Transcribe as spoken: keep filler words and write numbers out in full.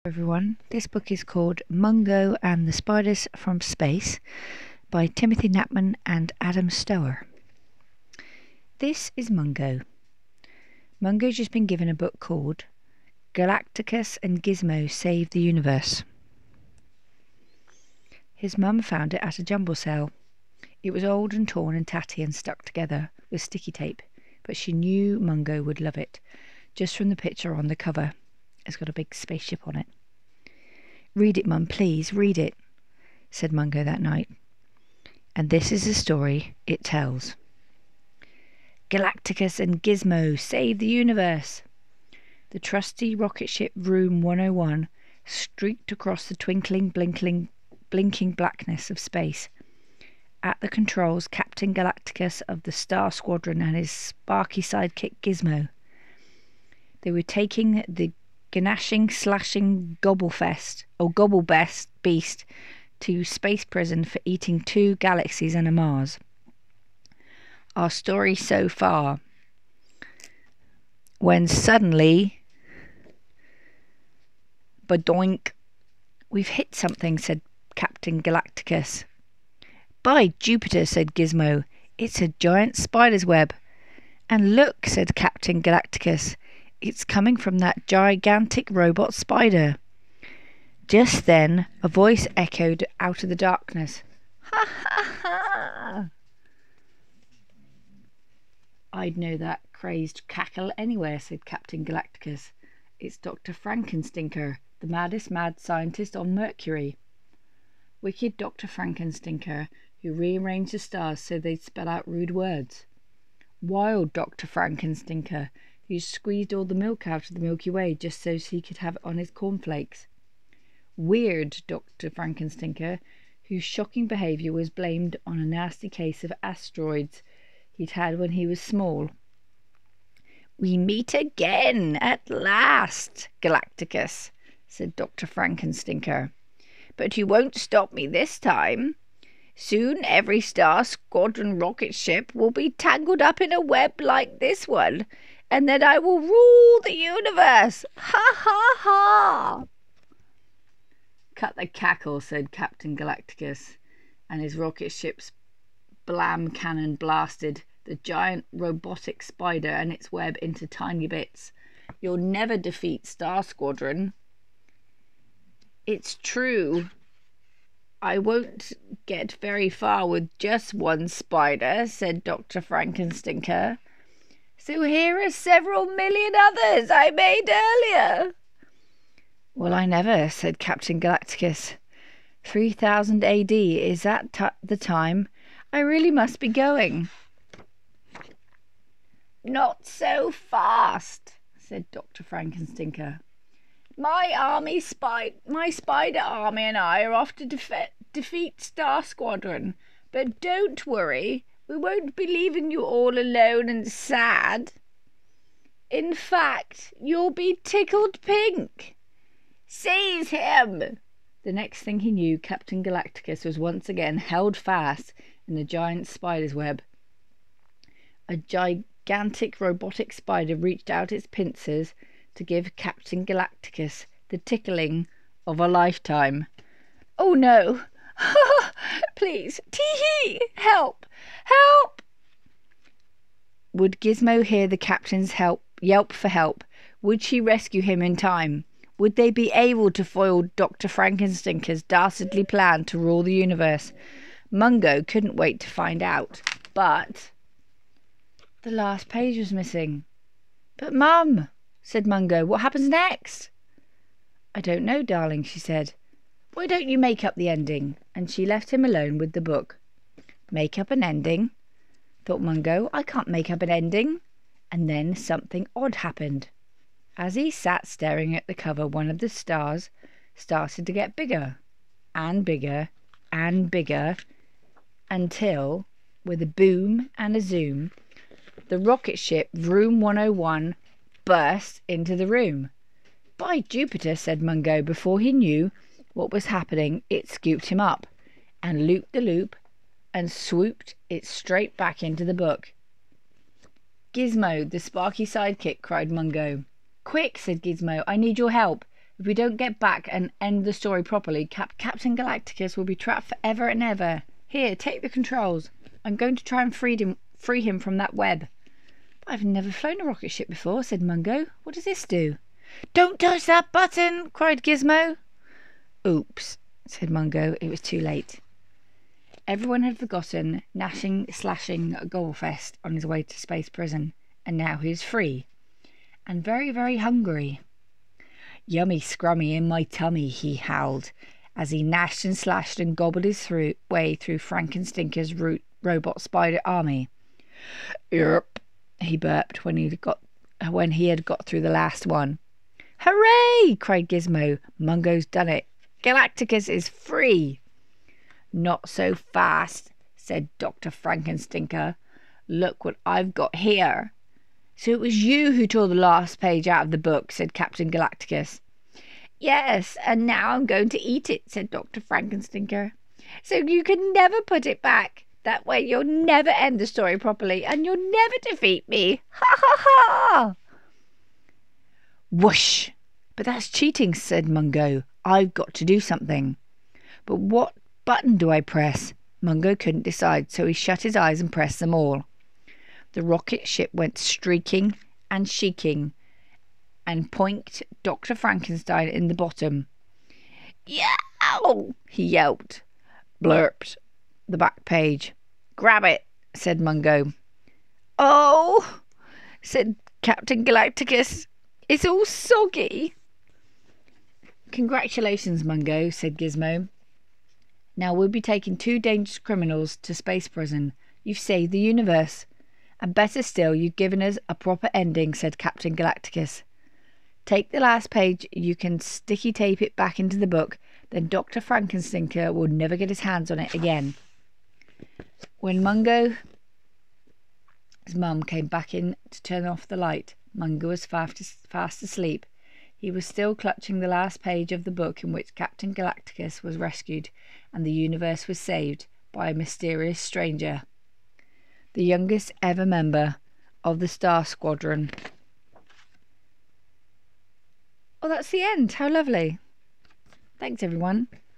Everyone. This book is called Mungo and the Spiders from Space by Timothy Knapman and Adam Stower. This is Mungo. Mungo's just been given a book called Galacticus and Gizmo Save the Universe. His mum found it at a jumble sale. It was old and torn and tatty and stuck together with sticky tape, but she knew Mungo would love it, just from the picture on the cover. It's got a big spaceship on it. "Read it, Mum, please, read it," said Mungo that night. And this is the story it tells. Galacticus and Gizmo save the universe. The trusty rocket ship Room one oh one streaked across the twinkling, blinking, blinking blackness of space. At the controls, Captain Galacticus of the Star Squadron and his sparky sidekick Gizmo. They were taking the Gnashing, slashing Gobblefest, or Gobblebest beast, to space prison for eating two galaxies and a Mars. Our story so far. When suddenly, badoink, "We've hit something," said Captain Galacticus. "By Jupiter," said Gizmo, "it's a giant spider's web." "And look," said Captain Galacticus, "it's coming from that gigantic robot spider." Just then a voice echoed out of the darkness. "Ha ha ha!" "I'd know that crazed cackle anywhere," said Captain Galacticus. "It's Doctor Frankenstinker, the maddest mad scientist on Mercury." Wicked Doctor Frankenstinker, who rearranged the stars so they'd spell out rude words. Wild Doctor Frankenstinker, who squeezed all the milk out of the Milky Way just so he could have it on his cornflakes. Weird Doctor Frankenstinker, whose shocking behaviour was blamed on a nasty case of asteroids he'd had when he was small. "We meet again, at last, Galacticus," said Doctor Frankenstinker. "But you won't stop me this time. Soon every Star Squadron rocket ship will be tangled up in a web like this one, and then I will rule the universe. Ha ha ha!" "Cut the cackle," said Captain Galacticus, and his rocket ship's blam cannon blasted the giant robotic spider and its web into tiny bits. "You'll never defeat Star Squadron." "It's true. I won't get very far with just one spider," said Doctor Frankenstinker. "So here are several million others I made earlier." "Well, I never," said Captain Galacticus. three thousand A D, is that t- the time? I really must be going." "Not so fast," said Doctor Frankenstinker. My army spy- my spider army and I are off to defe- defeat Star Squadron. But don't worry, we won't be leaving you all alone and sad. In fact, you'll be tickled pink. Seize him!" The next thing he knew, Captain Galacticus was once again held fast in the giant spider's web. A gigantic robotic spider reached out its pincers to give Captain Galacticus the tickling of a lifetime. "Oh no! Please, tee-hee! Help! Help!" Would Gizmo hear the captain's help yelp for help? Would she rescue him in time? Would they be able to foil Doctor Frankenstinker's dastardly plan to rule the universe? Mungo couldn't wait to find out. But the last page was missing. "But, Mum," said Mungo, "what happens next?" "I don't know, darling," she said. "Why don't you make up the ending?" And she left him alone with the book. Make up an ending? Thought Mungo. I can't make up an ending. And then something odd happened. As he sat staring at the cover, one of the stars started to get bigger and bigger and bigger until, with a boom and a zoom, the rocket ship Room one oh one burst into the room. "By Jupiter," said Mungo. Before he knew what was happening, it scooped him up and looped the loop and swooped it straight back into the book. "Gizmo, the sparky sidekick," cried Mungo. "Quick," said Gizmo, "I need your help. If we don't get back and end the story properly, Cap- Captain Galacticus will be trapped forever and ever. Here, take the controls. I'm going to try and free him, free him from that web. But I've never flown a rocket ship before, said Mungo. What does this do? Don't touch that button, cried Gizmo. Oops, said Mungo. It was too late. Everyone had forgotten gnashing, slashing Goldfest on his way to space prison, and now he was free. And very, very hungry. Yummy scrummy in my tummy, he howled, as he gnashed and slashed and gobbled his through, way through Frankenstinker's root, robot spider army. Yerp, he burped when he got when he had got through the last one. Hooray! Cried Gizmo. Mungo's done it. Galacticus is free. Not so fast, said Doctor Frankenstinker. Look what I've got here. So it was you who tore the last page out of the book, said Captain Galacticus. Yes, and now I'm going to eat it, said Doctor Frankenstinker. So you can never put it back. That way you'll never end the story properly, and you'll never defeat me. Ha ha ha! Whoosh! But that's cheating, said Mungo. I've got to do something. But what button do I press? Mungo couldn't decide, so he shut his eyes and pressed them all. The rocket ship went streaking and sheeking and poinked Doctor Frankenstein in the bottom. Yow! He yelped. Blurped the back page. Grab it, said Mungo. Oh, said Captain Galacticus. It's all soggy. Congratulations, Mungo, said Gizmo. Now we'll be taking two dangerous criminals to space prison. You've saved the universe. And better still, you've given us a proper ending, said Captain Galacticus. Take the last page, you can sticky tape it back into the book, then Doctor Frankenstinker will never get his hands on it again. When Mungo's mum came back in to turn off the light, Mungo was fast, fast asleep. He was still clutching the last page of the book in which Captain Galacticus was rescued and the universe was saved by a mysterious stranger, the youngest ever member of the Star Squadron. Oh, that's the end. How lovely. Thanks, everyone.